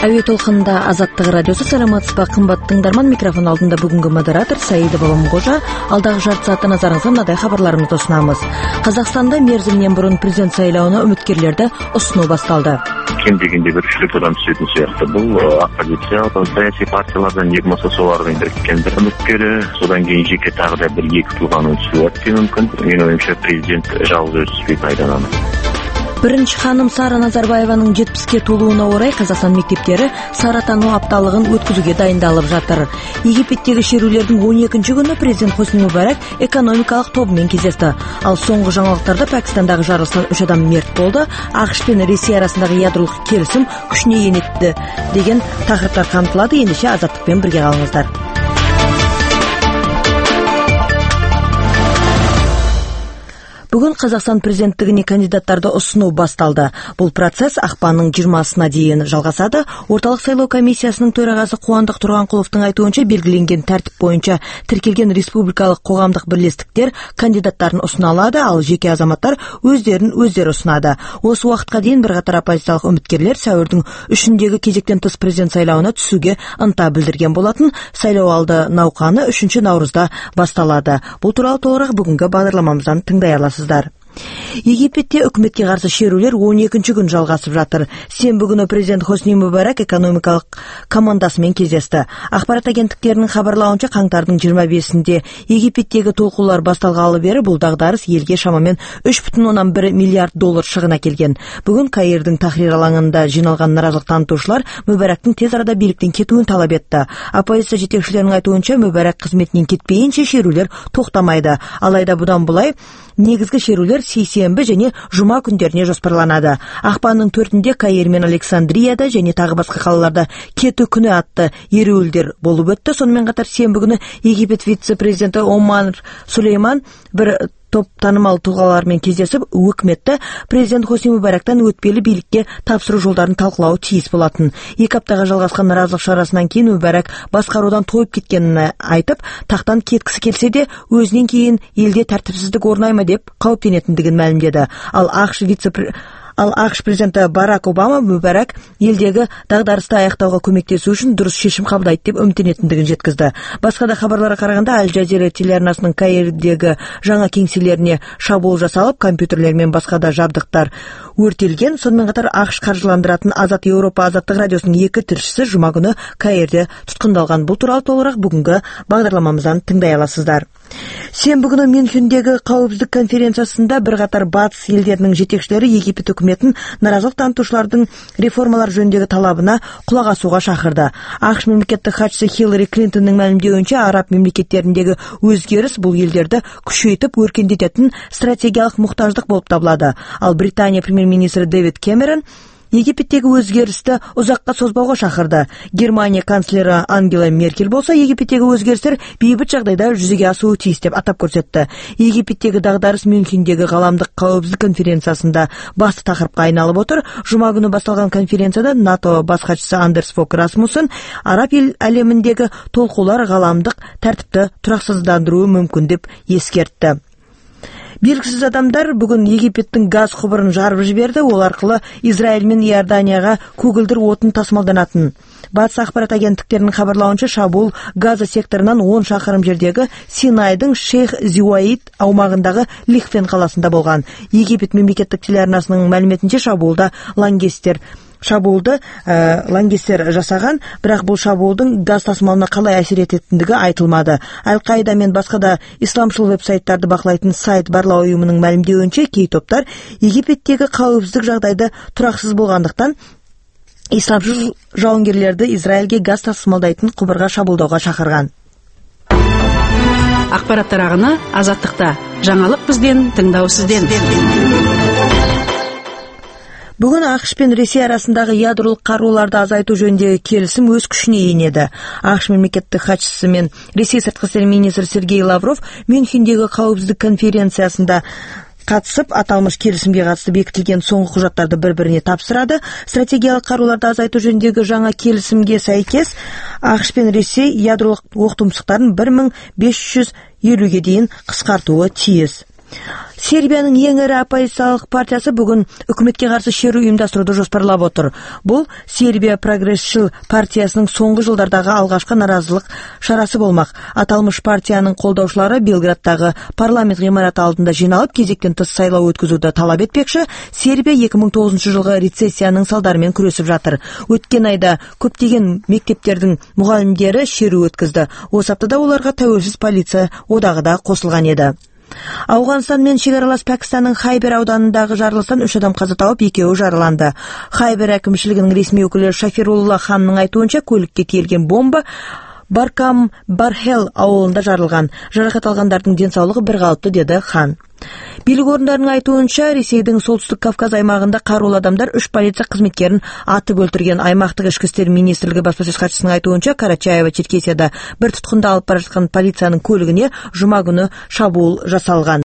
Әуе толқынында Азаттық радиосы. Саламатсыз ба қымбатты тыңдарман, микрофон алдында бүгінгі модератор Саида Бабамқожа. Алдағы жарты сағатта назарыңызға мынадай хабарларымызды ұсынамыз. Қазақстанда мерзімінен бұрын президент сайлауына үміткерлерді ұсыну басталды. Кем дегенде бір үшлік адам түсетін сияқты. Бұл оппозиция, саяси партиялардан, не болмаса солардың біріккен бір үміткері, содан кейін жеке тағы да бір екі тұлғаның түсуі әбден мүмкін. Менің ойымша президент жалғыз түспейтін айданады. Бірінші ханым Сара Назарбаеваның 70-ке толуына орай Қазақстан мектептері саратану апталығын өткізуге дайындалып жатыр. Египеттегі шерулердің 12-ші күні президент Хосни Мубарак экономикалық тобымен кездесті. Ал соңғы жаңалықтарда Пәкістандағы жарылыстан 3 адам мерт болды. ақш пен Ресей арасындағы ядролық келісім күшіне енеді деген тақырыптар қамтылады. Ендеше Азаттықпен бірге қалыңыздар. Бүгін Қазақстан президенттігіне кандидаттарды ұсыну басталды. Бұл процесс ақпанның 20-сына дейін жалғасады. Орталық сайлау комиссиясының төрағасы Қуандық Тұрғанқұловтың айтуынша белгіленген тәртіп бойынша тіркелген республикалық қоғамдық бірлестіктер кандидаттарын ұсына алады, ал жеке азаматтар өздері ұсынады. Осы уақытқа дейін бірқатар оппозициялық үміткерлер сәуірдің 3-шіндегі кезектен тыс президент сайлауына түсуге ынта білдірген болатын. Сайлау алды науқаны 3 наурызда басталады. Бұл туралы толығырақ бүгінгі бағдарламамыздан тыңдай аласыз. Египетте үкіметке қарсы шерулер 12-ші күн жалғасып жатыр. Сенбі күні президент Хосни Мубарак экономикалық командасымен кездесті. Ақпарат агенттіктерінің хабарлауынша қаңтардың 25-сінде Египеттегі толқулар басталғалы бері бұл дағдарыс елге шамамен 3,1 миллиард доллар шығын әкелген. Бүгін Каирдің Тахрир алаңында жиналған наразылық танытушылар Мубарактың тез арада биліктен кетуін талап етті. Оппозиция жетекшілерінің айтуынша Мубарак қызметінен кетпейінше шерулер тоқтамайды. Алайда бұдан былай негізгі шерулер сейсенбі және жұма күндеріне жоспарланады. Ақпанның 4-інде Каир мен Александрияда және тағы басқа қалаларда кету күні атты ереуілдер болып өтті. Сонымен қатар сенбі күні Египет вице-президенті Омар Сулейман бір топ танымал тұлғалармен кездесіп, өкіметті президент Хосни Мубарактан өтпелі билікке тапсыру жолдарын талқылауы тиіс болатын. 2 аптаға жалғасқан наразылық шарасынан кейін Мубарак басқарудан тойып кеткенін айтып, тақтан кеткісі келсе де өзінен кейін елде тәртіпсіздік орнай деп қауіптенетіндігін мәлімдеді. Ал ақш президенті Барак Обама Мубарак елдегі дағдарысты аяқтауға көмектесу үшін дұрыс шешім қабылдайды деп үміттенетіндігін жеткізді. Басқа да хабарларға қарағанда Аль-Джазира телеарнасының Каирдегі жаңа кеңселеріне шабуыл жасалып, компьютерлер мен басқа да жабдықтар өртелген. Сонымен қатар ақш қаржыландыратын Азат Еуропа азаттық радиосының 2 тілшісі жұма күні Каирде тұтқындалған. Бұл туралы толығырақ бүгінгі бағдарламамыздан тыңдай аласыздар. Сенбі күні Мюнхендегі қауіпсіздік конференциясында бірқатар батыс елдерінің жетекшілері Египет үкіметін наразылық танытушылардың реформалар жөніндегі талабына құлақ асуға шақырды. ақш мемлекеттік хатшысы Хиллари Клинтонның мәлімдеуінше, араб мемлекеттеріндегі өзгеріс бұл елдерді күшейтіп өркендететін стратегиялық мұқтаждық болып табылады. Ал Британия премьер-министрі Дэвид Кэмерон Египеттегі өзгерісті ұзаққа созбауға шақырды. Германия канцлері Ангела Меркель болса, Египеттегі өзгерістер бейбіт жағдайда жүзеге асуы тиіс деп атап көрсетті. Египеттегі дағдарыс Мюнхендегі ғаламдық қауіпсіздік конференциясында басты тақырыпқа айналып отыр. Жұма күні басталған конференцияда НАТО бас хатшысы Андерс Фок Расмуссен араб ел әлеміндегі толқулар ғаламдық тәртіпті тұрақсыздандыруы мүмкін деп ескертті. Белгісіз адамдар бүгін Египеттің газ құбырын жарып жіберді. Ол арқылы Израиль мен Иорданияға көгілдір отын тасымалданатын. Батыс ақпарат агенттіктерінің хабарлауынша, шабуыл Газа секторынан 10 шақырым жердегі Синайдың Шейх Зиуаид аумағындағы Лихфен қаласында болған. Египет мемлекеттік телеарнасының мәліметінше шабуылда лаңкестер жасаған, бірақ бұл шабуылдың газ тасымалына қалай әсер ететіндігі айтылмады. Аль-Қаида мен басқа да исламшыл веб-сайттарды бақылайтын сайт барлау ұйымының мәлімдеуінше, кей топтар Египеттегі қауіпсіздік жағдайды тұрақсыз болғандықтан исламшыл жауынгерлерді Израильге газ тасымалдайтын құбырға шабуылдауға шақырған. Ақпараттар ағыны Азаттықта. Жаңалық бізден, тыңдау сізден. Бүгін ақш пен Ресей арасындағы ядролық қаруларды азайту жөніндегі келісім өз күшіне енеді. ақш мемлекеттік хатшысы мен Ресей сыртқы істер министрі Сергей Лавров Мюнхендегі қауіпсіздік конференциясында қатысып, аталмыш келісімге қатысты бекітілген соңғы құжаттарды бір-біріне тапсырады. Стратегиялық қаруларды азайту жөніндегі жаңа келісімге сәйкес, ақш пен Ресей ядролық оқ-тұмсықтарын 1550-ге дейін қысқартуы тиіс. Сербияның ең ірі оппозициялық партиясы бүгін үкіметке қарсы шеру ұйымдастыруды жоспарлап отыр. Бұл Сербия прогрессшіл партиясының соңғы жылдардағы алғашқы наразылық шарасы болмақ. Аталмыш партияның қолдаушылары Белградтағы парламент ғимараты алдында жиналып, кезектен тыс сайлау өткізуді талап етпекші. Сербия 2009 жылғы рецессияның салдарымен күресіп жатыр. Өткен айда көптеген мектептердің мұғалімдері шеру өткізді. Осы аптада оларға тәуелсіз полиция одағы да қосылған еді. Ауғанстанмен шекаралас Пәкістанның Хайбер ауданындағы жарылыстан 3 адам қаза тауып, 2-і жараланды. Хайбер әкімшілігінің ресми өкілі Шафирулла ханның айтуынша, көлікке тиелген бомба Баркам Бархел ауылында жарылған. Жарақат алғандардың денсаулығы бірқалыпты, деді хан. Билік орындарының айтуынша, Ресейдің солтүстік Кавказ аймағында қарулы адамдар 3 полиция қызметкерін атып өлтірген. Аймақтық ішкі істер министрлігі баспасөз хатшысының айтуынша, Карачаево-Черкесияда бір тұтқында алып бара жатқан полицияның көлігіне жұма күні шабуыл жасалған.